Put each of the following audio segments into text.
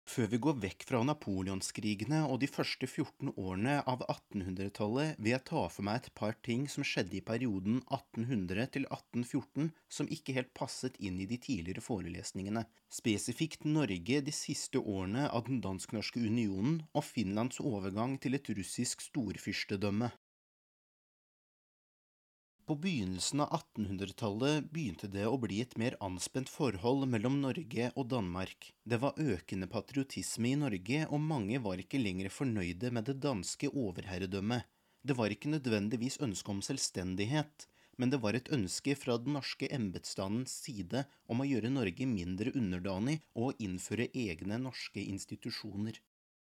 Før vi går vekk fra napoleonskrigene og de første 14 årene av 1800-tallet, vil jeg ta for meg et par ting som skjedde i perioden 1800 til 1814 som ikke helt passet inn i de tidligere forelesningene. Spesifikt Norge de siste årene av den dansk-norske unionen og Finlands overgang til et russisk storfyrstedømme. På begynnelsen av 1800-tallet begynte det å bli et mer anspent forhold mellom Norge og Danmark. Det var økende patriotisme i Norge, og mange var ikke lenger fornøyde med det danske overherredømmet. Det var ikke nødvendigvis ønske om selvstendighet, men det var et ønske fra den norske embetsstandens side om å gjøre Norge mindre underdanig og innføre egne norske institusjoner.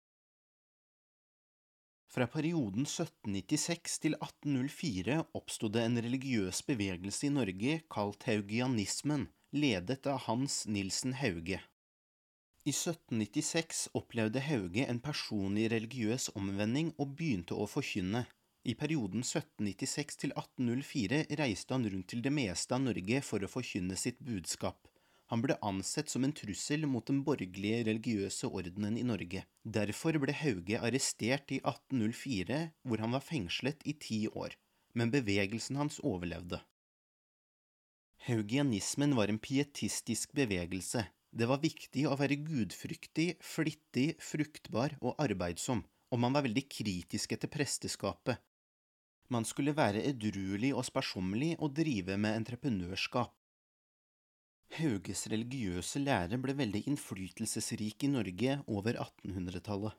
Fra perioden 1796 til 1804 oppstod det en religiøs bevegelse i Norge kalt haugianismen, ledet av Hans Nielsen Hauge. I 1796 opplevde Hauge en personlig religiøs omvending og begynte å forkynne. I perioden 1796 til 1804 reiste han rundt til det meste av Norge for å forkynne sitt budskap. Han ble ansett som en trussel mot den borgerlige religiøse ordenen i Norge. Derfor ble Hauge arrestert i 1804, hvor han var fengslet i 10 år, men bevegelsen hans overlevde. Haugianismen var en pietistisk bevegelse. Det var viktig å være gudfryktig, flittig, fruktbar og arbeidsom, og man var veldig kritisk etter presteskapet. Man skulle være edruelig og sparsommelig og drive med entreprenørskap. Hauges religiøse lære ble veldig innflytelsesrik i Norge over 1800-tallet.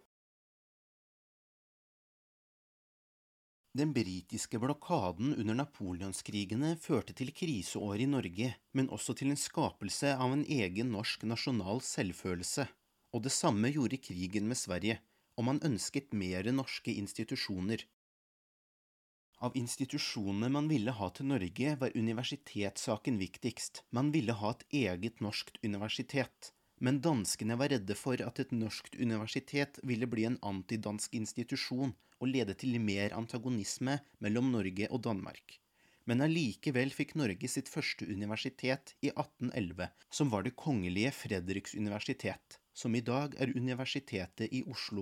Den britiske blokaden under napoleonskrigene førte til kriseår i Norge, men også til en skapelse av en egen norsk nasjonal selvfølelse. Og det samme gjorde krigen med Sverige, og man ønsket mer norske institusjoner. Av institusjonene man ville ha til Norge var universitetssaken viktigst. Man ville ha et eget norskt universitet. Men danskene var redde for at et norskt universitet ville bli en antidansk institusjon og lede til mer antagonisme mellom Norge og Danmark. Men allikevel fikk Norge sitt første universitet i 1811, som var det kongelige Fredriks universitet, som i dag er Universitetet i Oslo.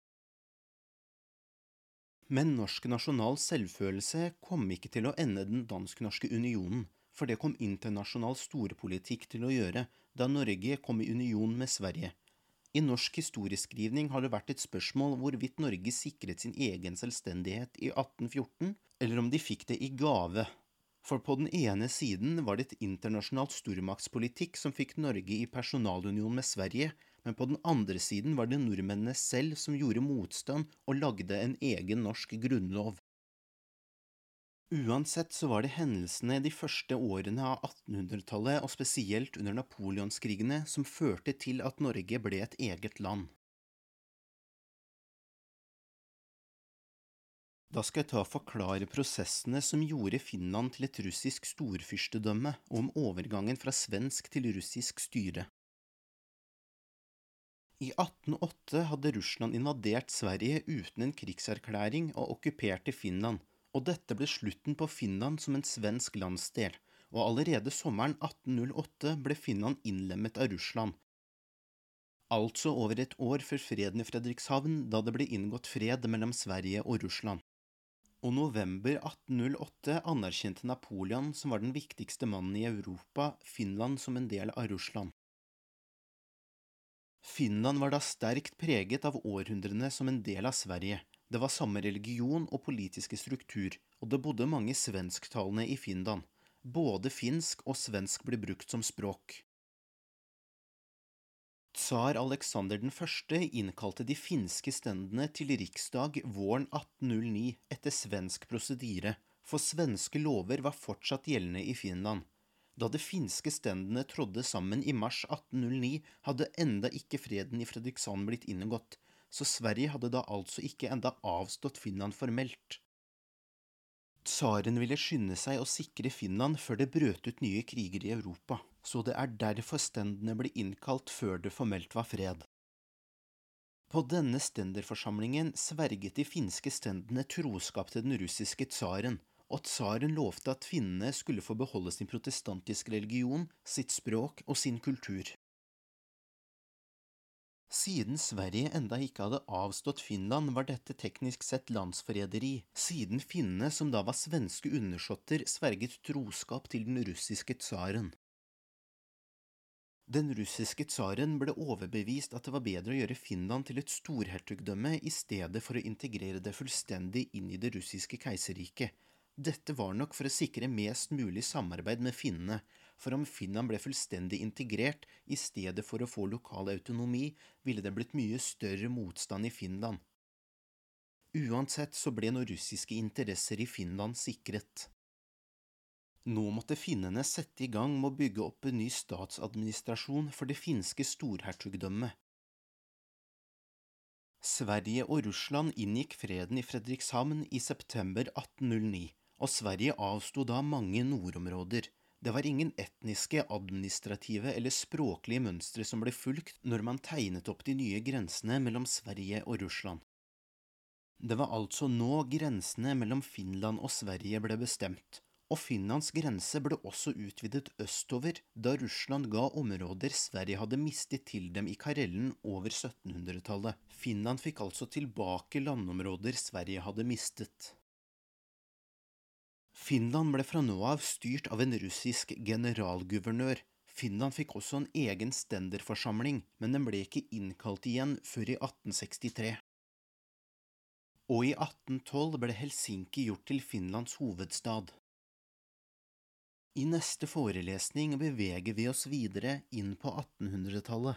Men norsk nasjonal selvfølelse kom ikke til å ende den dansk-norske unionen, for det kom internasjonal storpolitikk til å gjøre, da Norge kom i union med Sverige. I norsk historieskrivning har det vært et spørsmål hvorvidt Norge sikret sin egen selvstendighet i 1814, eller om de fikk det i gave. For på den ene siden var det et internasjonalt stormaktspolitikk som fikk Norge i personalunion med Sverige, men på den andre siden var det nordmennene selv som gjorde motstand og lagde en egen norsk grunnlov. Uansett så var det hendelsene de første årene av 1800-tallet, og spesielt under napoleonskrigene, som førte til at Norge ble et eget land. Da skal jeg ta og forklare prosessene som gjorde Finland til et russisk storfyrstedømme, og om overgangen fra svensk til russisk styre. I 1808 hadde Russland invadert Sverige uten en krigserklæring og okkuperte Finland, og dette ble slutten på Finland som en svensk landsdel, og allerede sommeren 1808 ble Finland innlemmet av Russland. Altså over et år før freden i Fredrikshavn, da det ble inngått fred mellom Sverige og Russland. Og november 1808 anerkjente Napoleon, som var den viktigste mannen i Europa, Finland som en del av Russland. Finland var da sterkt preget av århundrene som en del av Sverige. Det var samme religion og politiske struktur, og det bodde mange svensktalende i Finland. Både finsk og svensk ble brukt som språk. Tsar Alexander den første innkalte de finske stendene til riksdag våren 1809 etter svensk prosedyre, for svenske lover var fortsatt gjeldende i Finland. Da de finske stendene trådde sammen i mars 1809, hadde enda ikke freden i Fredrikshavn blitt inngått, så Sverige hadde da altså ikke enda avstått Finland formelt. Tsaren ville skynde seg å sikre Finland før det brøt ut nye kriger i Europa, så det er derfor stendene ble innkalt før det formelt var fred. På denne stenderforsamlingen sverget de finske stendene troskap til den russiske tsaren, og tsaren lovte at finnene skulle få beholde sin protestantiske religion, sitt språk og sin kultur. Siden Sverige enda ikke hadde avstått Finland, var dette teknisk sett landsforræderi, siden finnene, som da var svenske undersåtter, sverget troskap til den russiske tsaren. Den russiske tsaren ble overbevist at det var bedre å gjøre Finland til et storhertugdømme i stedet for å integrere det fullstendig inn i det russiske keiserriket. Dette var nok for å sikre mest mulig samarbeid med finnene, for om Finland ble fullstendig integrert i stedet for å få lokal autonomi, ville det blitt mye større motstand i Finland. Uansett så ble nå russiske interesser i Finland sikret. Nå måtte finnene sette i gang med å bygge opp en ny statsadministrasjon for det finske storhertugdømmet. Sverige og Russland inngikk freden i Fredrikshavn i september 1809, og Sverige avstod da mange nordområder. Det var ingen etniske, administrative eller språklige mønstre som ble fulgt når man tegnet opp de nye grensene mellom Sverige og Russland. Det var altså nå grensene mellom Finland og Sverige ble bestemt, og Finlands grense ble også utvidet østover da Russland ga områder Sverige hadde mistet til dem i Karelen over 1700-tallet. Finland fikk altså tilbake landområder Sverige hadde mistet. Finland ble fra nå av styrt av en russisk generalguvernør. Finland fikk også en egen ständerforsamling, men den ble ikke innkalt igjen før i 1863. Og i 1812 ble Helsinki gjort til Finlands hovedstad. I neste forelesning beveger vi oss videre inn på 1800-tallet.